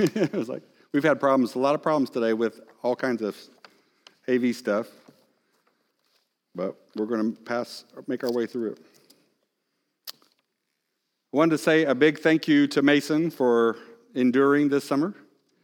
It was like, we've had problems, a lot of problems today with all kinds of AV stuff. But we're going to make our way through it. I wanted to say a big thank you to Mason for enduring this summer.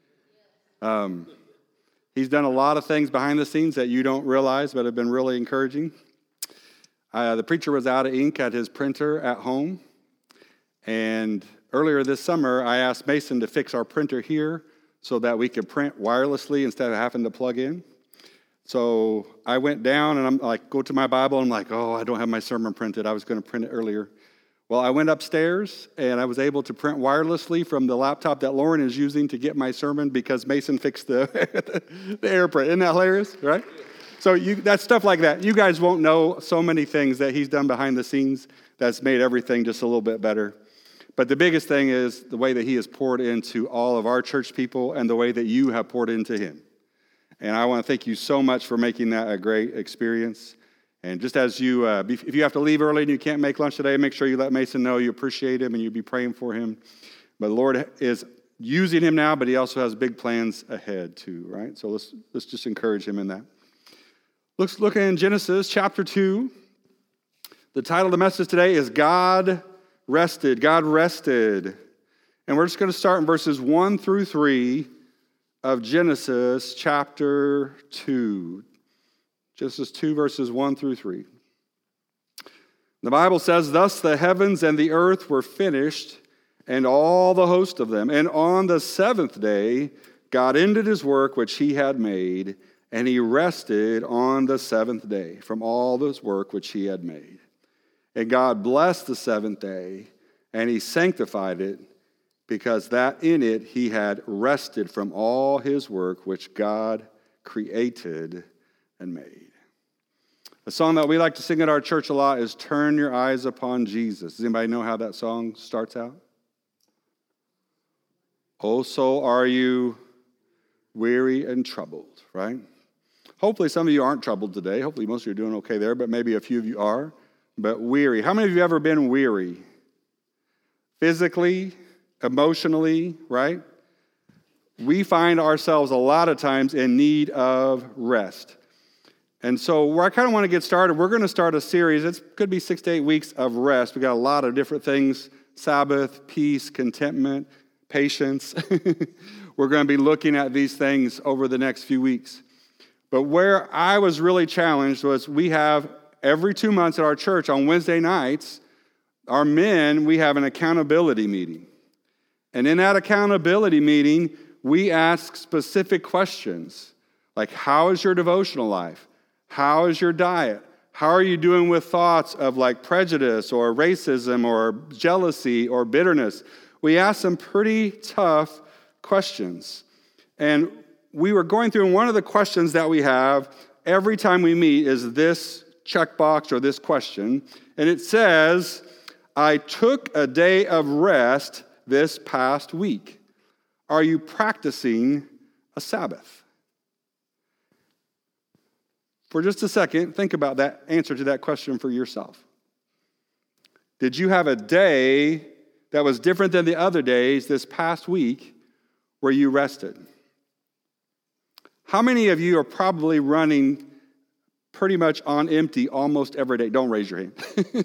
He's done a lot of things behind the scenes that you don't realize, but have been really encouraging. The preacher was out of ink at his printer at home. And earlier this summer, I asked Mason to fix our printer here so that we could print wirelessly instead of having to plug in. So I went down and I'm like, go to my Bible. And I'm like, I don't have my sermon printed. I was going to print it earlier. Well, I went upstairs and I was able to print wirelessly from the laptop that Lauren is using to get my sermon because Mason fixed the AirPrint. Isn't that hilarious, right? So that's stuff like that. You guys won't know so many things that he's done behind the scenes that's made everything just a little bit better. But the biggest thing is the way that he has poured into all of our church people and the way that you have poured into him. And I want to thank you so much for making that a great experience. And just as you, if you have to leave early and you can't make lunch today, make sure you let Mason know you appreciate him and you be praying for him. But the Lord is using him now, but he also has big plans ahead too, right? So let's just encourage him in that. Let's look in Genesis chapter 2. The title of the message today is God Rested. God rested. And we're just going to start in verses 1 through 3 of Genesis chapter 2. Genesis 2, verses 1 through 3. The Bible says, "Thus the heavens and the earth were finished, and all the host of them. And on the seventh day, God ended his work which he had made, and he rested on the seventh day from all his work which he had made. And God blessed the seventh day, and he sanctified it, because that in it he had rested from all his work which God created and made." A song that we like to sing at our church a lot is "Turn Your Eyes Upon Jesus." Does anybody know how that song starts out? "Oh, so are you weary and troubled," right? Hopefully some of you aren't troubled today. Hopefully most of you are doing okay there, but maybe a few of you are. But weary. How many of you have ever been weary? Physically, emotionally, right? We find ourselves a lot of times in need of rest. And so where I kind of want to get started, we're going to start a series. It could be 6 to 8 weeks of rest. We got a lot of different things: Sabbath, peace, contentment, patience. We're going to be looking at these things over the next few weeks. But where I was really challenged was we have every 2 months at our church on Wednesday nights, our men, we have an accountability meeting. And in that accountability meeting, we ask specific questions like, how is your devotional life? How is your diet? How are you doing with thoughts of like prejudice or racism or jealousy or bitterness? We ask some pretty tough questions. And we were going through, and one of the questions that we have every time we meet is this checkbox or this question. And it says, "I took a day of rest this past week. Are you practicing a Sabbath?" For just a second, think about that answer to that question for yourself. Did you have a day that was different than the other days this past week where you rested? How many of you are probably running pretty much on empty almost every day? Don't raise your hand.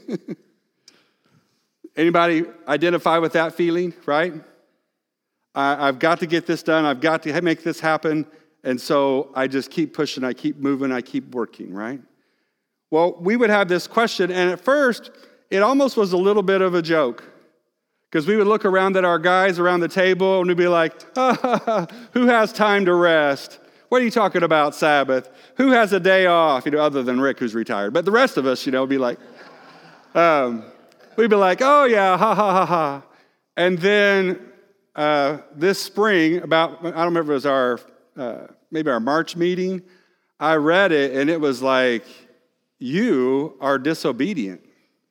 Anybody identify with that feeling, right? I've got to get this done. I've got to make this happen. And so I just keep pushing, I keep moving, I keep working, right? Well, we would have this question, and at first, it almost was a little bit of a joke. Because we would look around at our guys around the table, and we'd be like, who has time to rest? What are you talking about, Sabbath? Who has a day off? Other than Rick, who's retired. But the rest of us, would be like, we'd be like, oh yeah, ha, ha, ha, ha. And then this spring, I don't remember if it was our maybe our March meeting, I read it, and it was like, you are disobedient.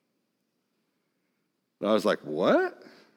And I was like, what?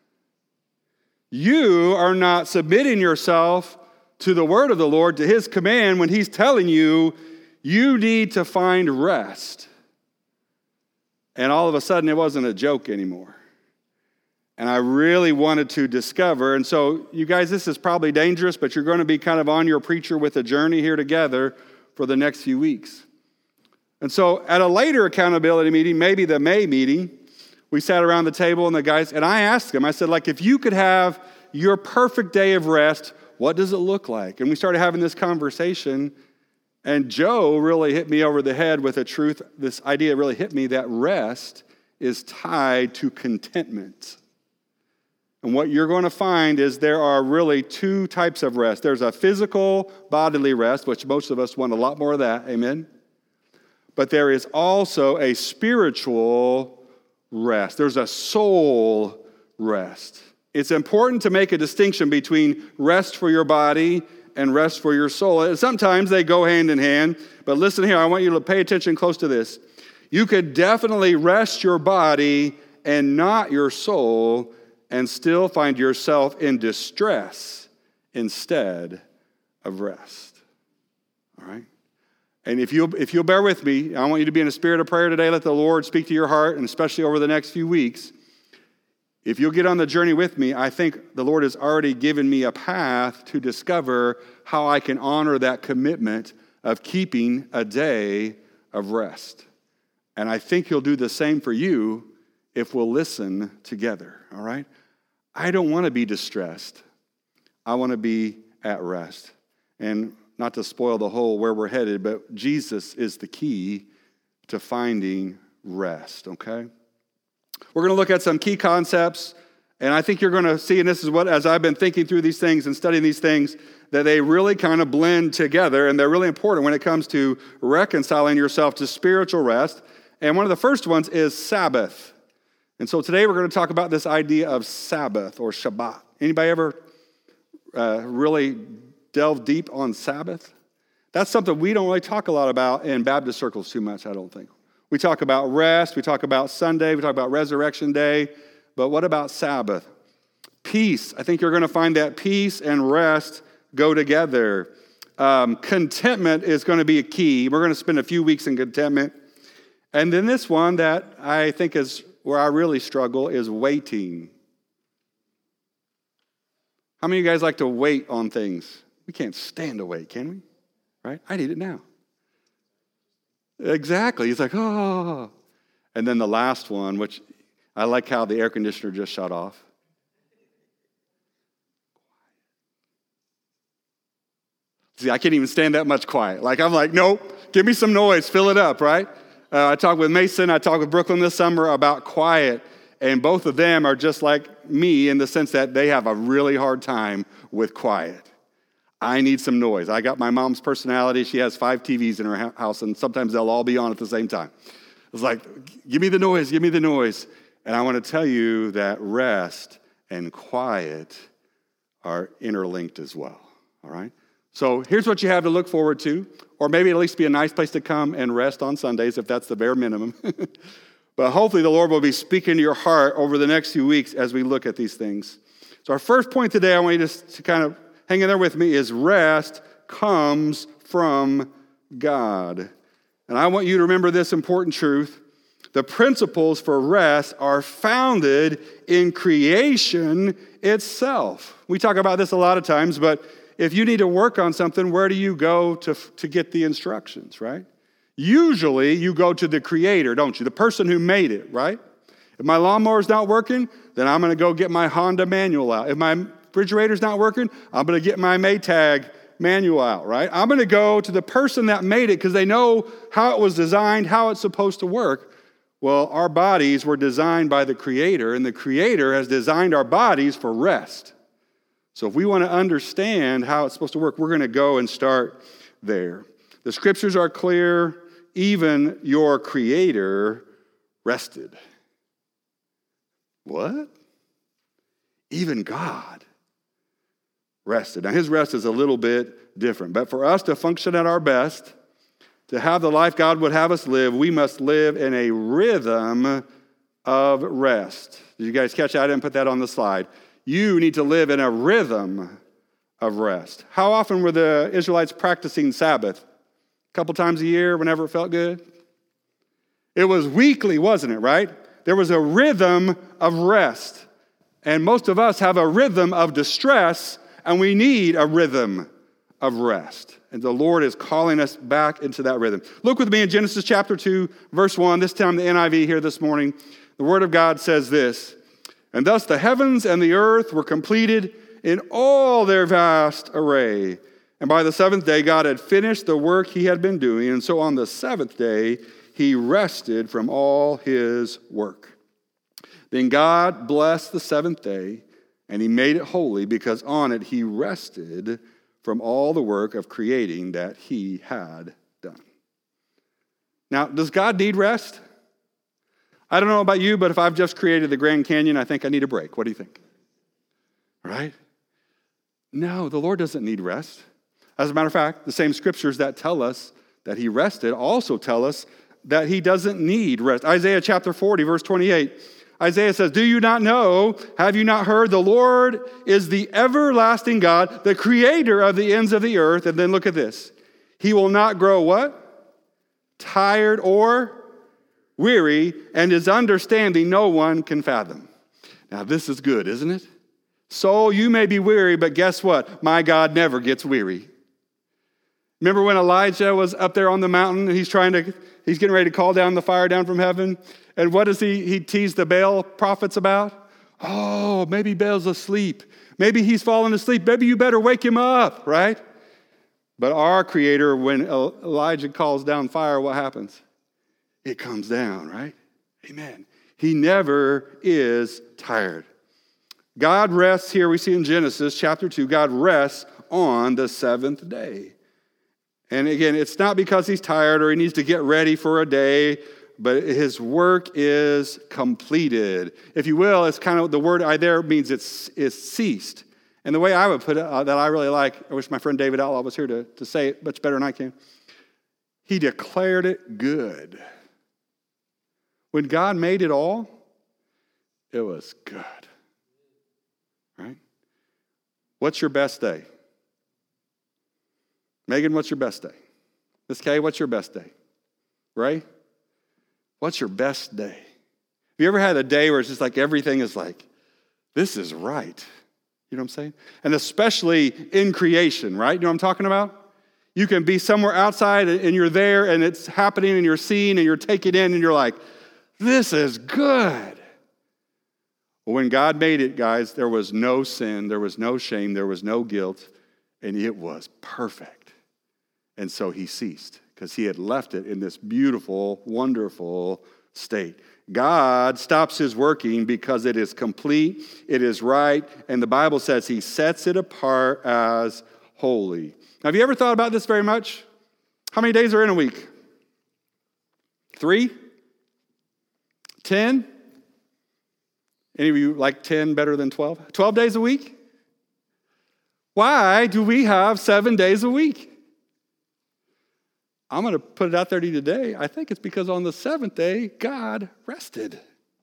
You are not submitting yourself to the word of the Lord, to his command, when he's telling you, you need to find rest. And all of a sudden, it wasn't a joke anymore. And I really wanted to discover, and so you guys, this is probably dangerous, but you're going to be kind of on your preacher with a journey here together for the next few weeks. And so at a later accountability meeting, maybe the May meeting, we sat around the table and the guys, and I asked them, I said, like, if you could have your perfect day of rest, what does it look like? And we started having this conversation, and Joe really hit me over the head with a truth. This idea really hit me that rest is tied to contentment. And what you're going to find is there are really two types of rest. There's a physical, bodily rest, which most of us want a lot more of that, amen? But there is also a spiritual rest. There's a soul rest. It's important to make a distinction between rest for your body and rest for your soul. And sometimes they go hand in hand, but listen here, I want you to pay attention close to this. You could definitely rest your body and not your soul and still find yourself in distress instead of rest. All right? And if you'll bear with me, I want you to be in a spirit of prayer today. Let the Lord speak to your heart, and especially over the next few weeks. If you'll get on the journey with me, I think the Lord has already given me a path to discover how I can honor that commitment of keeping a day of rest. And I think He'll do the same for you if we'll listen together, all right? I don't want to be distressed. I want to be at rest. And not to spoil the whole where we're headed, but Jesus is the key to finding rest, okay? We're going to look at some key concepts, and I think you're going to see, and this is what, as I've been thinking through these things and studying these things, that they really kind of blend together, and they're really important when it comes to reconciling yourself to spiritual rest. And one of the first ones is Sabbath. And so today we're going to talk about this idea of Sabbath or Shabbat. Anybody ever really delve deep on Sabbath? That's something we don't really talk a lot about in Baptist circles too much, I don't think. We talk about rest, we talk about Sunday, we talk about Resurrection Day, but what about Sabbath? Peace. I think you're going to find that peace and rest go together. Contentment is going to be a key. We're going to spend a few weeks in contentment. And then this one that I think is where I really struggle is waiting. How many of you guys like to wait on things? We can't stand to wait, can we? Right? I need it now. Exactly. He's like, oh. And then the last one, which I like how the air conditioner just shut off. See, I can't even stand that much quiet. I'm like, nope, give me some noise, fill it up, right? I talked with Mason, I talked with Brooklyn this summer about quiet, and both of them are just like me in the sense that they have a really hard time with quiet. I need some noise. I got my mom's personality. She has 5 TVs in her house, and sometimes they'll all be on at the same time. It's like, give me the noise, give me the noise. And I want to tell you that rest and quiet are interlinked as well, all right? So here's what you have to look forward to, or maybe at least be a nice place to come and rest on Sundays if that's the bare minimum. But hopefully the Lord will be speaking to your heart over the next few weeks as we look at these things. So our first point today, I want you to kind of hang in there with me, is rest comes from God. And I want you to remember this important truth. The principles for rest are founded in creation itself. We talk about this a lot of times, but if you need to work on something, where do you go to get the instructions, right? Usually you go to the creator, don't you? The person who made it, right? If my lawnmower's not working, then I'm going to go get my Honda manual out. If my refrigerator's not working, I'm going to get my Maytag manual out, right? I'm going to go to the person that made it because they know how it was designed, how it's supposed to work. Well, our bodies were designed by the Creator, and the Creator has designed our bodies for rest. So if we want to understand how it's supposed to work, we're going to go and start there. The scriptures are clear. Even your Creator rested. What? Even God rested. Now, His rest is a little bit different. But for us to function at our best, to have the life God would have us live, we must live in a rhythm of rest. Did you guys catch that? I didn't put that on the slide. You need to live in a rhythm of rest. How often were the Israelites practicing Sabbath? A couple times a year, whenever it felt good? It was weekly, wasn't it, right? There was a rhythm of rest. And most of us have a rhythm of distress, and we need a rhythm of rest. And the Lord is calling us back into that rhythm. Look with me in Genesis chapter 2, verse 1. This time the NIV here this morning. The Word of God says this, "And thus the heavens and the earth were completed in all their vast array. And by the seventh day God had finished the work he had been doing. And so on the seventh day he rested from all his work. Then God blessed the seventh day, and he made it holy, because on it he rested from all the work of creating that he had done." Now, does God need rest? I don't know about you, but if I've just created the Grand Canyon, I think I need a break. What do you think? Right? No, the Lord doesn't need rest. As a matter of fact, the same scriptures that tell us that he rested also tell us that he doesn't need rest. Isaiah chapter 40, verse 28. Isaiah says, "Do you not know? Have you not heard? The Lord is the everlasting God, the creator of the ends of the earth." And then look at this. "He will not grow" what? "Tired or weary, and his understanding no one can fathom." Now this is good, isn't it? Soul, you may be weary, but guess what? My God never gets weary. Remember when Elijah was up there on the mountain and he's getting ready to call down the fire down from heaven? And what does he tease the Baal prophets about? Oh, maybe Baal's asleep. Maybe he's fallen asleep. Maybe you better wake him up, right? But our Creator, when Elijah calls down fire, what happens? It comes down, right? Amen. He never is tired. God rests here, we see in Genesis chapter 2, God rests on the seventh day. And again, it's not because he's tired or he needs to get ready for a day, but his work is completed. If you will, it's kind of the word there means it's ceased. And the way I would put it, that I really like, I wish my friend David Outlaw was here to say it much better than I can. He declared it good. When God made it all, it was good. Right? What's your best day? Megan, what's your best day? Miss Kay, what's your best day? Ray, what's your best day? Have you ever had a day where it's just like everything is like, this is right? You know what I'm saying? And especially in creation, right? You know what I'm talking about? You can be somewhere outside and you're there and it's happening and you're seeing and you're taking in and you're like, this is good. When God made it, guys, there was no sin, there was no shame, there was no guilt, and it was perfect. And so he ceased because he had left it in this beautiful, wonderful state. God stops his working because it is complete, it is right, and the Bible says he sets it apart as holy. Now, have you ever thought about this very much? How many days are in a week? 3? 10? Any of you like 10 better than 12? 12 days a week? Why do we have 7 days a week? I'm going to put it out there to you today. I think it's because on the seventh day, God rested.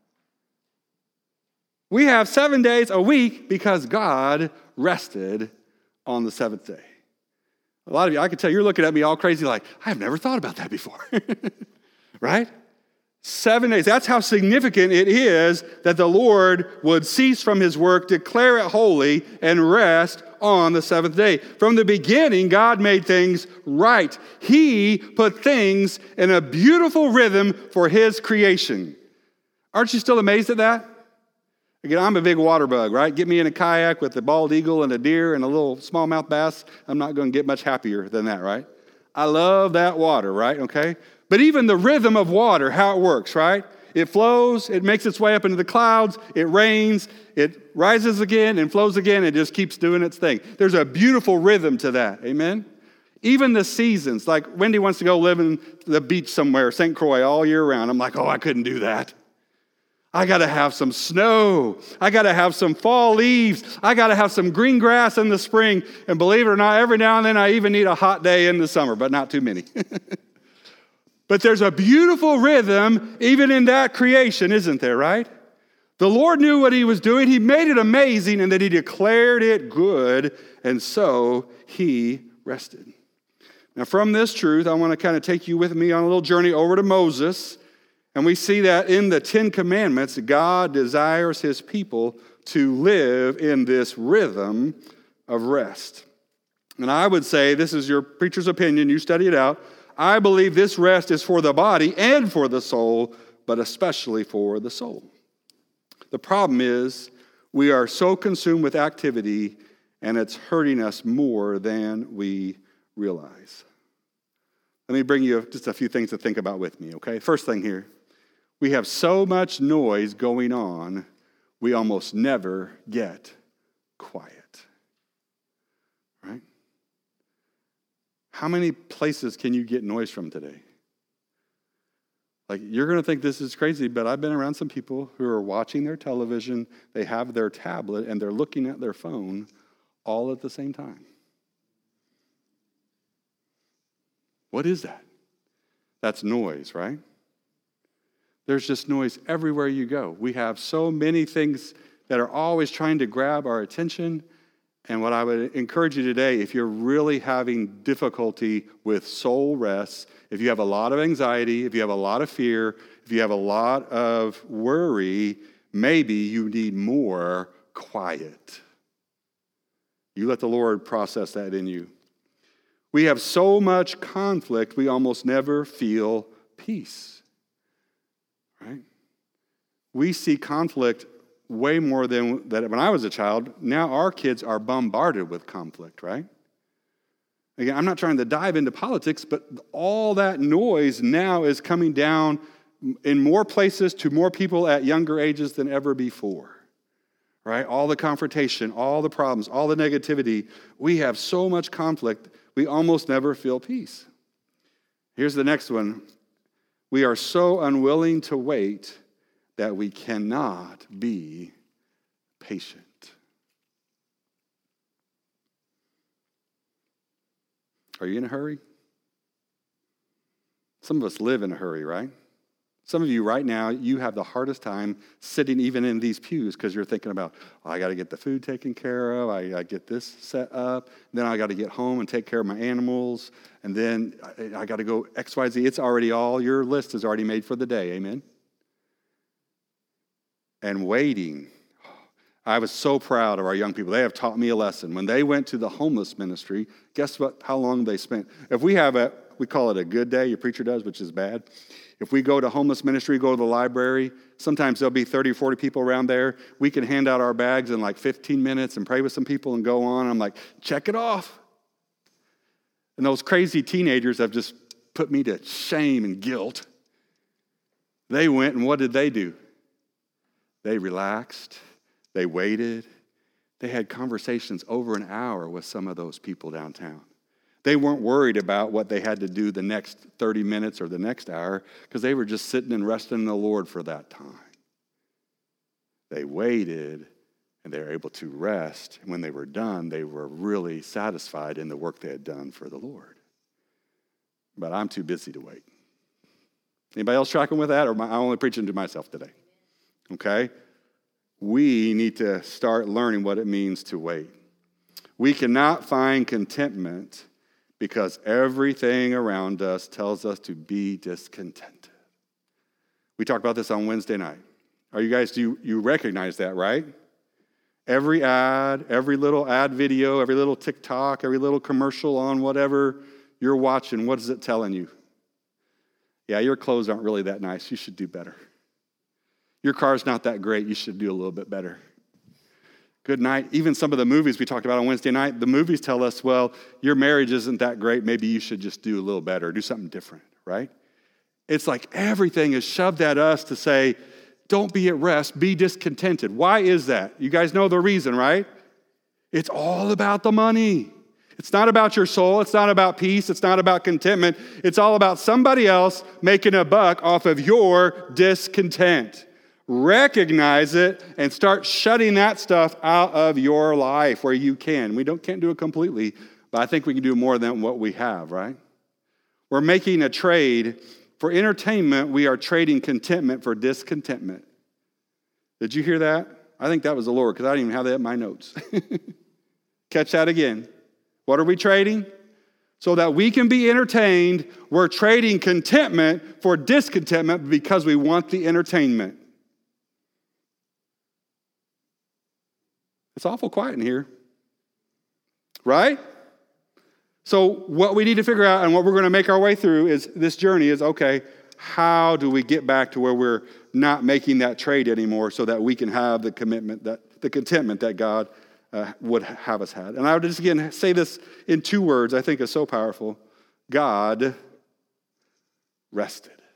We have 7 days a week because God rested on the seventh day. A lot of you, I can tell you're looking at me all crazy like, I've never thought about that before. Right? 7 days. That's how significant it is that the Lord would cease from his work, declare it holy, and rest on the seventh day. From the beginning, God made things right. He put things in a beautiful rhythm for his creation. Aren't you still amazed at that? Again, I'm a big water bug, right? Get me in a kayak with a bald eagle and a deer and a little smallmouth bass. I'm not going to get much happier than that, right? I love that water, right? Okay? But even the rhythm of water, how it works, right? It flows, it makes its way up into the clouds, it rains, it rises again and flows again, and just keeps doing its thing. There's a beautiful rhythm to that, amen? Even the seasons, like Wendy wants to go live in the beach somewhere, St. Croix, all year round. I'm like, I couldn't do that. I got to have some snow. I got to have some fall leaves. I got to have some green grass in the spring. And believe it or not, every now and then I even need a hot day in the summer, but not too many. But there's a beautiful rhythm even in that creation, isn't there, right? The Lord knew what he was doing. He made it amazing, and that he declared it good, and so he rested. Now, from this truth, I want to kind of take you with me on a little journey over to Moses. And we see that in the 10 Commandments, God desires his people to live in this rhythm of rest. And I would say, this is your preacher's opinion, you study it out, I believe this rest is for the body and for the soul, but especially for the soul. The problem is, we are so consumed with activity, and it's hurting us more than we realize. Let me bring you just a few things to think about with me, okay? First thing here, we have so much noise going on, we almost never get quiet, right? How many places can you get noise from today? Like, you're going to think this is crazy, but I've been around some people who are watching their television, they have their tablet, and they're looking at their phone all at the same time. What is that? That's noise, right? There's just noise everywhere you go. We have so many things that are always trying to grab our attention. And what I would encourage you today, if you're really having difficulty with soul rest, if you have a lot of anxiety, if you have a lot of fear, if you have a lot of worry, maybe you need more quiet. You let the Lord process that in you. We have so much conflict, we almost never feel peace. Right? We see conflict way more than that when I was a child. Now our kids are bombarded with conflict, right? Again, I'm not trying to dive into politics, but all that noise now is coming down in more places to more people at younger ages than ever before, right? All the confrontation, all the problems, all the negativity. We have so much conflict, we almost never feel peace. Here's the next one. We are so unwilling to wait that we cannot be patient. Are you in a hurry? Some of us live in a hurry, right? Some of you right now, you have the hardest time sitting even in these pews because you're thinking about, I got to get the food taken care of, I get this set up, then I got to get home and take care of my animals, and then I got to go XYZ. It's already your list is already made for the day, amen? And waiting. I was so proud of our young people. They have taught me a lesson. When they went to the homeless ministry, guess what? How long they spent. If we have we call it a good day, your preacher does, which is bad. If we go to homeless ministry, go to the library, sometimes there'll be 30 or 40 people around there. We can hand out our bags in like 15 minutes and pray with some people and go on. I'm like, check it off. And those crazy teenagers have just put me to shame and guilt. They went, and what did they do? They relaxed. They waited. They had conversations over an hour with some of those people downtown. They weren't worried about what they had to do the next 30 minutes or the next hour because they were just sitting and resting in the Lord for that time. They waited, and they were able to rest. And when they were done, they were really satisfied in the work they had done for the Lord. But I'm too busy to wait. Anybody else tracking with that, or am I only preaching to myself today? Okay? We need to start learning what it means to wait. We cannot find contentment because everything around us tells us to be discontented. We talked about this on Wednesday night. Are you guys, do you recognize that, right? Every ad, every little ad video, every little TikTok, every little commercial on whatever you're watching, what is it telling you? Yeah, your clothes aren't really that nice. You should do better. Your car's not that great. You should do a little bit better. Good night. Even some of the movies we talked about on Wednesday night, the movies tell us, well, your marriage isn't that great. Maybe you should just do a little better, do something different, right? It's like everything is shoved at us to say, don't be at rest, be discontented. Why is that? You guys know the reason, right? It's all about the money. It's not about your soul. It's not about peace. It's not about contentment. It's all about somebody else making a buck off of your discontent. Recognize it and start shutting that stuff out of your life where you can. We can't do it completely, but I think we can do more than what we have, right? We're making a trade. For entertainment, we are trading contentment for discontentment. Did you hear that? I think that was the Lord because I didn't even have that in my notes. Catch that again. What are we trading? so that we can be entertained. We're trading contentment for discontentment because we want the entertainment. It's awful quiet in here, right? So what we need to figure out and what we're going to make our way through is this journey is, okay, how do we get back to where we're not making that trade anymore so that we can have the commitment, the contentment that God would have us had. And I would just again say this in 2 words I think is so powerful. God rested.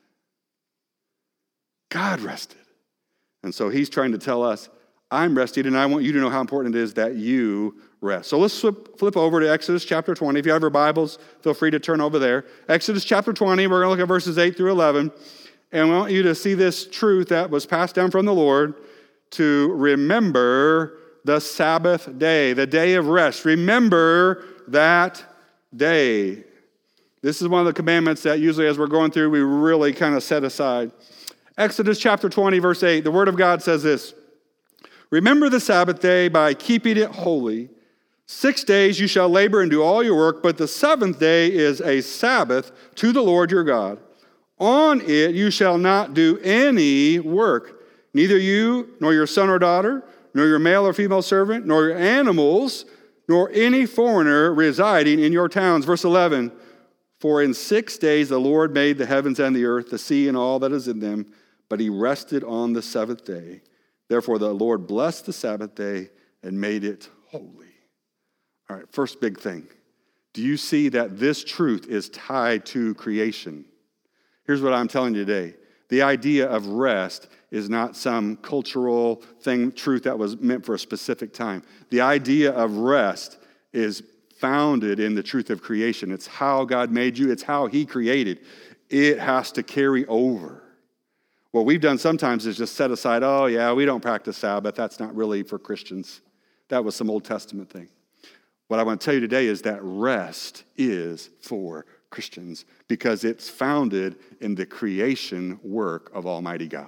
God rested. And so he's trying to tell us, I'm rested, and I want you to know how important it is that you rest. So let's flip over to Exodus chapter 20. If you have your Bibles, feel free to turn over there. Exodus chapter 20, we're going to look at verses 8 through 11. And we want you to see this truth that was passed down from the Lord to remember the Sabbath day, the day of rest. Remember that day. This is one of the commandments that usually as we're going through, we really kind of set aside. Exodus chapter 20, verse 8, the Word of God says this, remember the Sabbath day by keeping it holy. 6 days you shall labor and do all your work, but the 7th day is a Sabbath to the Lord your God. On it you shall not do any work, neither you, nor your son or daughter, nor your male or female servant, nor your animals, nor any foreigner residing in your towns. Verse 11, for in 6 days the Lord made the heavens and the earth, the sea and all that is in them, but he rested on the 7th day. Therefore, the Lord blessed the Sabbath day and made it holy. All right, first big thing. Do you see that this truth is tied to creation? Here's what I'm telling you today. The idea of rest is not some cultural thing, truth that was meant for a specific time. The idea of rest is founded in the truth of creation. It's how God made you. It's how he created. It has to carry over. What we've done sometimes is just set aside, oh yeah, we don't practice Sabbath. That's not really for Christians. That was some Old Testament thing. What I want to tell you today is that rest is for Christians because it's founded in the creation work of Almighty God.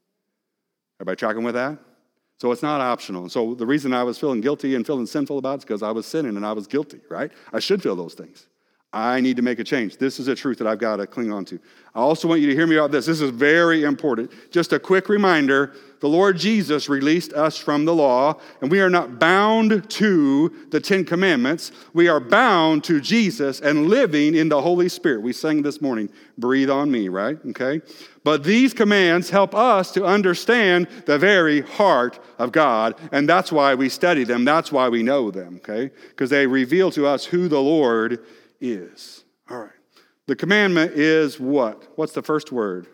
Everybody tracking with that? So it's not optional. So the reason I was feeling guilty and feeling sinful about it is because I was sinning and I was guilty, right? I should feel those things. I need to make a change. This is a truth that I've got to cling on to. I also want you to hear me about this. This is very important. Just a quick reminder, the Lord Jesus released us from the law, and we are not bound to the 10 Commandments. We are bound to Jesus and living in the Holy Spirit. We sang this morning, breathe on me, right? Okay? But these commands help us to understand the very heart of God, and that's why we study them. That's why we know them, okay? Because they reveal to us who the Lord is. All right. The commandment is what? What's the first word?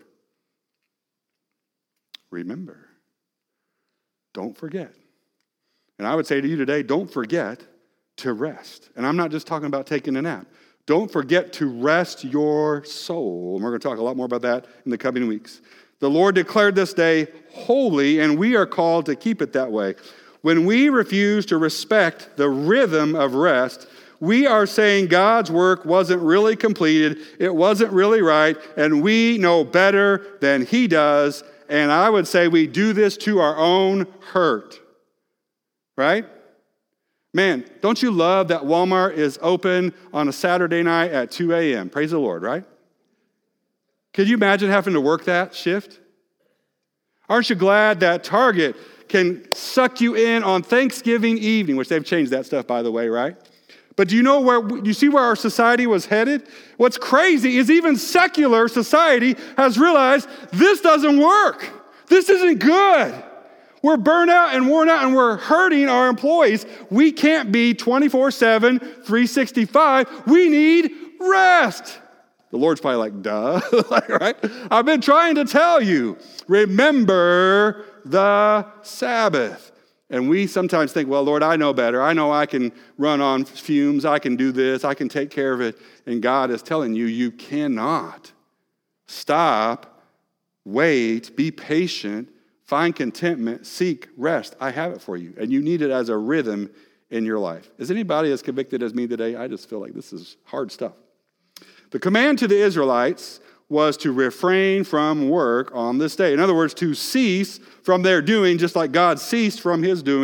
Remember. Don't forget. And I would say to you today, don't forget to rest. And I'm not just talking about taking a nap. Don't forget to rest your soul. And we're going to talk a lot more about that in the coming weeks. The Lord declared this day holy, and we are called to keep it that way. When we refuse to respect the rhythm of rest, we are saying God's work wasn't really completed, it wasn't really right, and we know better than he does, and I would say we do this to our own hurt. Right? Man, don't you love that Walmart is open on a Saturday night at 2 a.m.? Praise the Lord, right? Could you imagine having to work that shift? Aren't you glad that Target can suck you in on Thanksgiving evening, which they've changed that stuff, by the way, right? But do you see where our society was headed? What's crazy is even secular society has realized this doesn't work. This isn't good. We're burnt out and worn out and we're hurting our employees. We can't be 24/7, 365. We need rest. The Lord's probably like, duh, right? I've been trying to tell you, remember the Sabbath. And we sometimes think, well, Lord, I know better. I know I can run on fumes. I can do this. I can take care of it. And God is telling you, you cannot. Stop, wait, be patient, find contentment, seek rest. I have it for you. And you need it as a rhythm in your life. Is anybody as convicted as me today? I just feel like this is hard stuff. The command to the Israelites was to refrain from work on this day. In other words, to cease from their doing, just like God ceased from his doing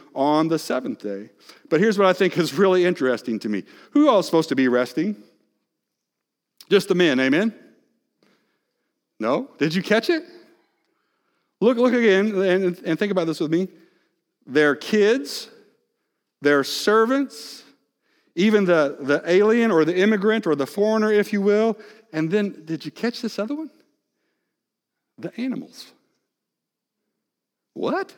on the seventh day. But here's what I think is really interesting to me. Who all is supposed to be resting? Just the men, amen? No? Did you catch it? Look again and think about this with me. Their kids, their servants, even the alien or the immigrant or the foreigner, if you will. And then, did you catch this other one? The animals. What?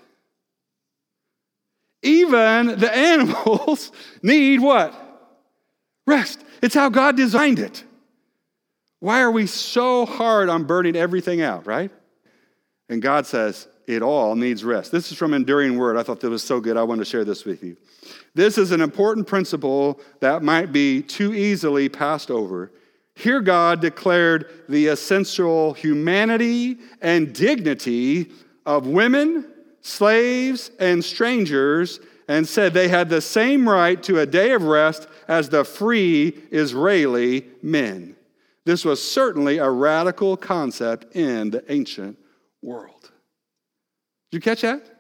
Even the animals need what? Rest. It's how God designed it. Why are we so hard on burning everything out, right? And God says, it all needs rest. This is from Enduring Word. I thought that was so good. I wanted to share this with you. This is an important principle that might be too easily passed over. Here God declared the essential humanity and dignity of women, slaves, and strangers, and said they had the same right to a day of rest as the free Israeli men. This was certainly a radical concept in the ancient world. Did you catch that?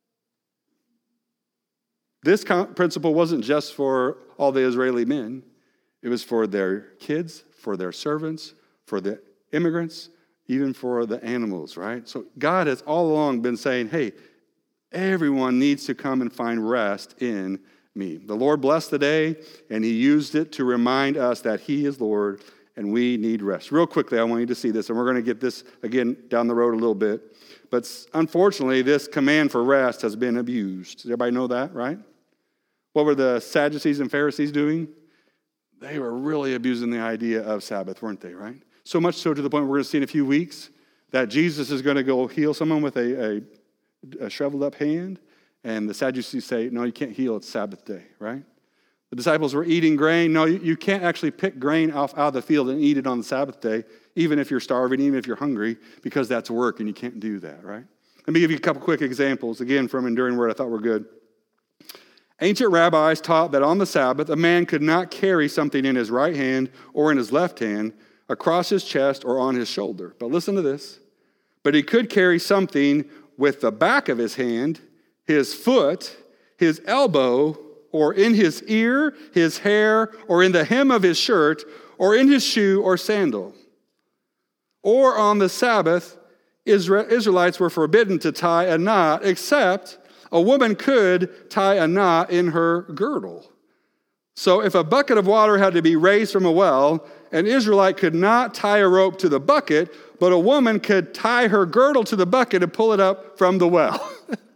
This principle wasn't just for all the Israeli men. It was for their kids, for their servants, for the immigrants, even for the animals, right? So God has all along been saying, hey, everyone needs to come and find rest in me. The Lord blessed the day, and he used it to remind us that he is Lord, and we need rest. Real quickly, I want you to see this, and we're going to get this again down the road a little bit. But unfortunately, this command for rest has been abused. Does everybody know that, right? What were the Sadducees and Pharisees doing? They were really abusing the idea of Sabbath, weren't they, right? So much so to the point we're going to see in a few weeks that Jesus is going to go heal someone with a shriveled up hand, and the Sadducees say, no, you can't heal, it's Sabbath day, right? The disciples were eating grain. No, you can't actually pick grain out of the field and eat it on the Sabbath day, even if you're starving, even if you're hungry, because that's work and you can't do that, right? Let me give you a couple quick examples, again, from Enduring Word I thought were good. Ancient rabbis taught that on the Sabbath, a man could not carry something in his right hand or in his left hand, across his chest or on his shoulder. But listen to this. But he could carry something with the back of his hand, his foot, his elbow, or in his ear, his hair, or in the hem of his shirt, or in his shoe or sandal. Or on the Sabbath, Israelites were forbidden to tie a knot, except a woman could tie a knot in her girdle. So if a bucket of water had to be raised from a well, an Israelite could not tie a rope to the bucket, but a woman could tie her girdle to the bucket and pull it up from the well.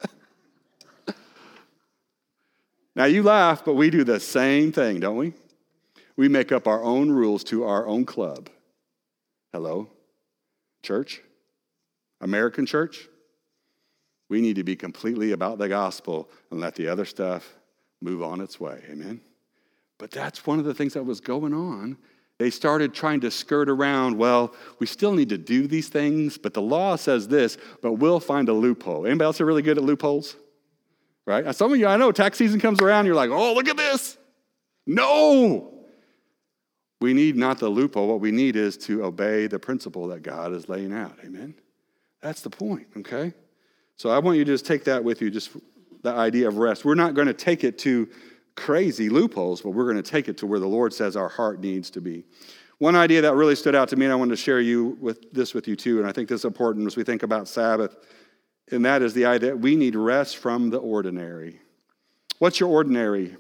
Now you laugh, but we do the same thing, don't we? We make up our own rules to our own club. Hello? Church? American church? We need to be completely about the gospel and let the other stuff move on its way. Amen? But that's one of the things that was going on. They started trying to skirt around, well, we still need to do these things, but the law says this, but we'll find a loophole. Anybody else are really good at loopholes? Right? Some of you, I know, tax season comes around, you're like, oh, look at this. No! We need not the loophole. What we need is to obey the principle that God is laying out. Amen? That's the point, okay? So I want you to just take that with you, just the idea of rest. We're not going to take it to crazy loopholes, but we're going to take it to where the Lord says our heart needs to be. One idea that really stood out to me, and I wanted to share with you too, and I think this is important as we think about Sabbath, and that is the idea that we need rest from the ordinary. What's your ordinary?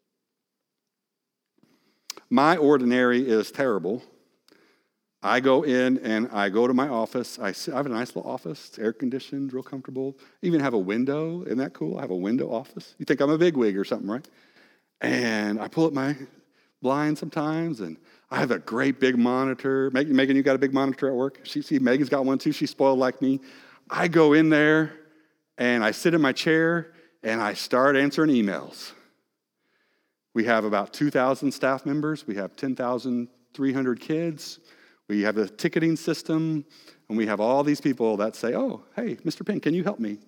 My ordinary is terrible. I go in and I go to my office. I have a nice little office. It's air conditioned, real comfortable. Even have a window. Isn't that cool? I have a window office. You think I'm a bigwig or something, right? And I pull up my blind sometimes, and I have a great big monitor. Megan, you got a big monitor at work? See, Megan's got one too. She's spoiled like me. I go in there, and I sit in my chair, and I start answering emails. We have about 2,000 staff members. We have 10,300 kids. We have a ticketing system, and we have all these people that say, oh, hey, Mr. Pink, can you help me?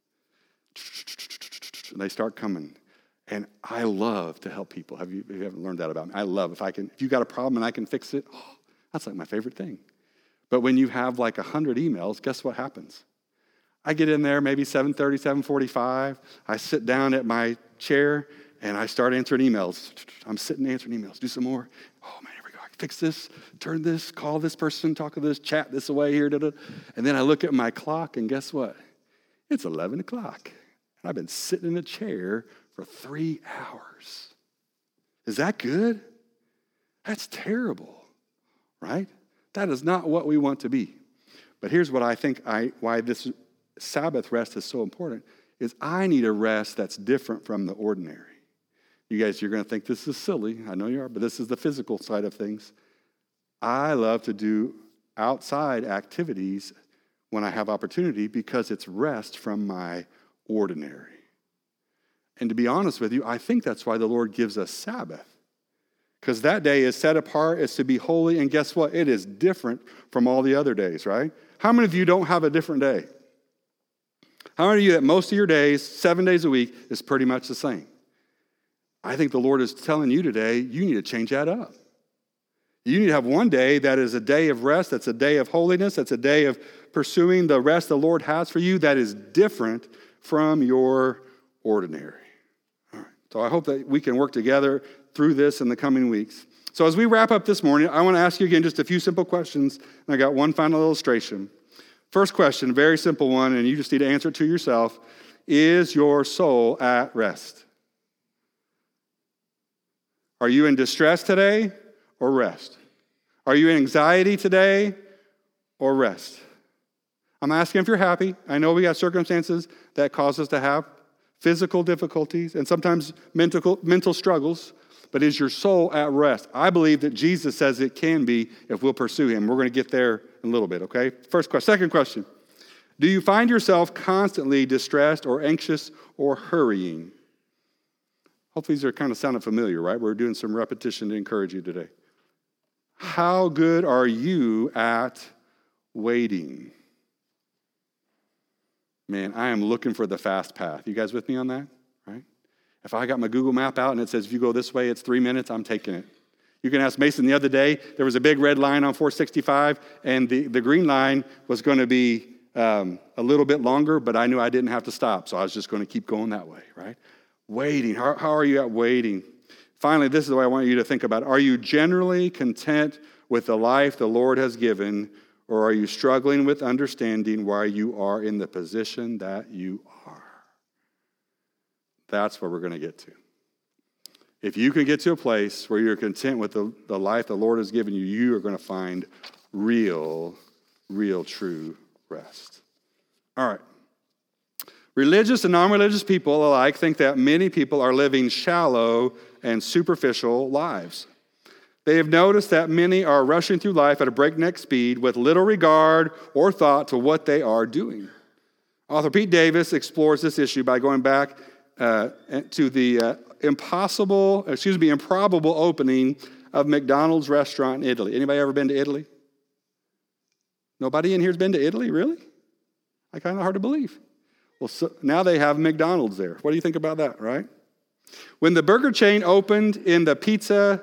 And they start coming. And I love to help people. If you haven't learned that about me, I love if you got a problem and I can fix it, that's like my favorite thing. But when you have like 100 emails, guess what happens? I get in there maybe 7:30, 7:45. I sit down at my chair and I start answering emails. I'm sitting answering emails. Do some more. Oh, man, here we go. I can fix this, turn this, call this person, talk to this, chat this away here. Da-da. And then I look at my clock, and guess what? It's 11 o'clock. And I've been sitting in a chair for 3 hours. Is that good? That's terrible, right? That is not what we want to be. But here's what I think why this Sabbath rest is so important is I need a rest that's different from the ordinary. You guys, you're going to think this is silly. I know you are, but this is the physical side of things. I love to do outside activities when I have opportunity because it's rest from my ordinary. And to be honest with you, I think that's why the Lord gives us Sabbath. Because that day is set apart, is to be holy, and guess what? It is different from all the other days, right? How many of you don't have a different day? How many of you that most of your days, 7 days a week, is pretty much the same? I think the Lord is telling you today, you need to change that up. You need to have one day that is a day of rest, that's a day of holiness, that's a day of pursuing the rest the Lord has for you that is different from your ordinary. All right. So I hope that we can work together through this in the coming weeks. So as we wrap up this morning, I want to ask you again just a few simple questions, and I got one final illustration. First question, very simple one, and you just need to answer it to yourself. Is your soul at rest? Are you in distress today or rest? Are you in anxiety today or rest? I'm asking if you're happy. I know we got circumstances that cause us to have physical difficulties and sometimes mental struggles, but is your soul at rest? I believe that Jesus says it can be if we'll pursue him. We're going to get there in a little bit, okay? First question. Second question. Do you find yourself constantly distressed or anxious or hurrying? Hopefully these are kind of sounding familiar, right? We're doing some repetition to encourage you today. How good are you at waiting? Man, I am looking for the fast path. You guys with me on that? Right? If I got my Google map out and it says if you go this way, it's 3 minutes, I'm taking it. You can ask Mason the other day, there was a big red line on 465, and the green line was going to be a little bit longer, but I knew I didn't have to stop, so I was just going to keep going that way, right? Waiting. How are you at waiting? Finally, this is what I want you to think about. Are you generally content with the life the Lord has given, or are you struggling with understanding why you are in the position that you are? That's where we're going to get to. If you can get to a place where you're content with the life the Lord has given you, you are going to find real, true rest. All right. Religious and non-religious people alike think that many people are living shallow and superficial lives. They have noticed that many are rushing through life at a breakneck speed with little regard or thought to what they are doing. Author Pete Davis explores this issue by going back to the improbable opening of McDonald's restaurant in Italy. Anybody ever been to Italy? Nobody in here has been to Italy, really? I kind of hard to believe. Well, so now they have McDonald's there. What do you think about that, right? When the burger chain opened in the Piazza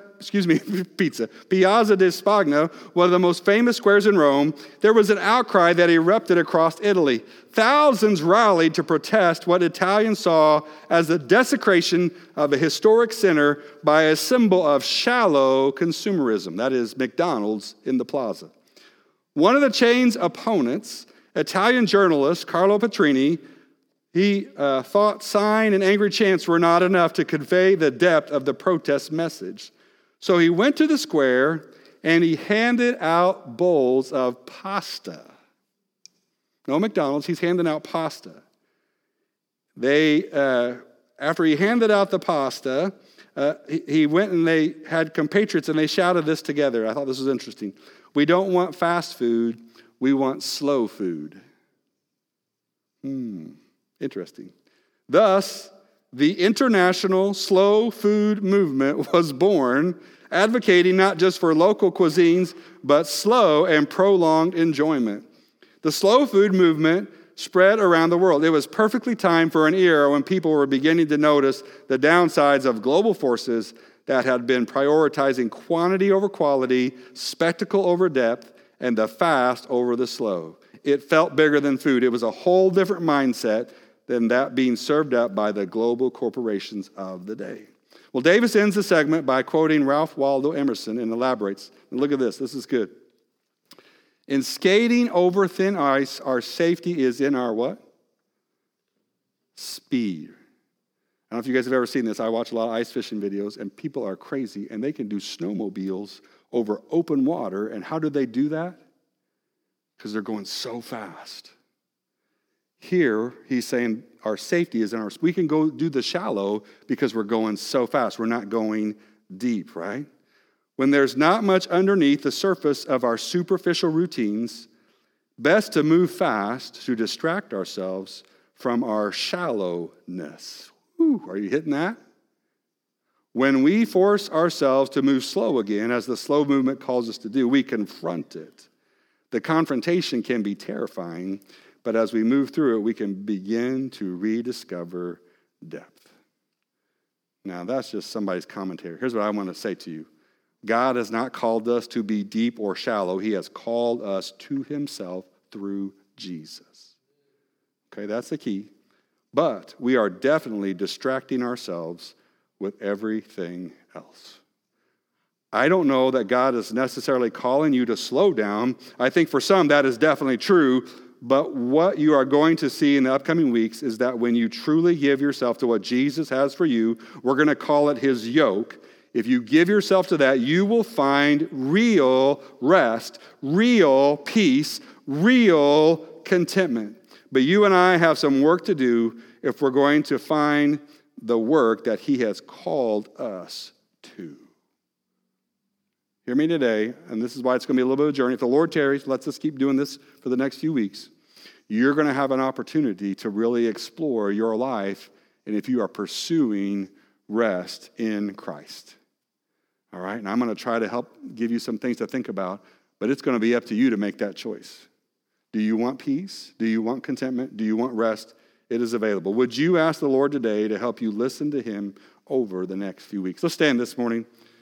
di Spagna, one of the most famous squares in Rome, there was an outcry that erupted across Italy. Thousands rallied to protest what Italians saw as the desecration of a historic center by a symbol of shallow consumerism, that is, McDonald's in the plaza. One of the chain's opponents, Italian journalist Carlo Petrini, he thought sign and angry chants were not enough to convey the depth of the protest message. So he went to the square and he handed out bowls of pasta. No McDonald's, he's handing out pasta. After he handed out the pasta, he went and they had compatriots and they shouted this together. I thought this was interesting. We don't want fast food, we want slow food. Interesting. Thus, the international slow food movement was born, advocating not just for local cuisines, but slow and prolonged enjoyment. The slow food movement spread around the world. It was perfectly timed for an era when people were beginning to notice the downsides of global forces that had been prioritizing quantity over quality, spectacle over depth, and the fast over the slow. it felt bigger than food. It was a whole different mindset than that being served up by the global corporations of the day. Well, Davis ends the segment by quoting Ralph Waldo Emerson and elaborates. And look at this. This is good. In skating over thin ice, our safety is in our what? Speed. I don't know if you guys have ever seen this. I watch a lot of ice fishing videos, and people are crazy, and they can do snowmobiles over open water. And how do they do that? Because they're going so fast. Here, he's saying our safety is in our... We can go do the shallow because we're going so fast. We're not going deep, right? When there's not much underneath the surface of our superficial routines, best to move fast to distract ourselves from our shallowness. Whew, are you hitting that? When we force ourselves to move slow again, as the slow movement calls us to do, we confront it. The confrontation can be terrifying, but as we move through it, we can begin to rediscover depth. Now, that's just somebody's commentary. Here's what I want to say to you. God has not called us to be deep or shallow. He has called us to himself through Jesus. Okay, that's the key. But we are definitely distracting ourselves with everything else. I don't know that God is necessarily calling you to slow down. I think for some that is definitely true. But what you are going to see in the upcoming weeks is that when you truly give yourself to what Jesus has for you, we're going to call it his yoke. If you give yourself to that, you will find real rest, real peace, real contentment. But you and I have some work to do if we're going to find the work that he has called us to. Hear me today, and this is why it's going to be a little bit of a journey. If the Lord tarries, lets us keep doing this for the next few weeks, you're going to have an opportunity to really explore your life, and if you are pursuing rest in Christ. All right? And I'm going to try to help give you some things to think about, but it's going to be up to you to make that choice. Do you want peace? Do you want contentment? Do you want rest? It is available. Would you ask the Lord today to help you listen to him over the next few weeks? Let's stand this morning.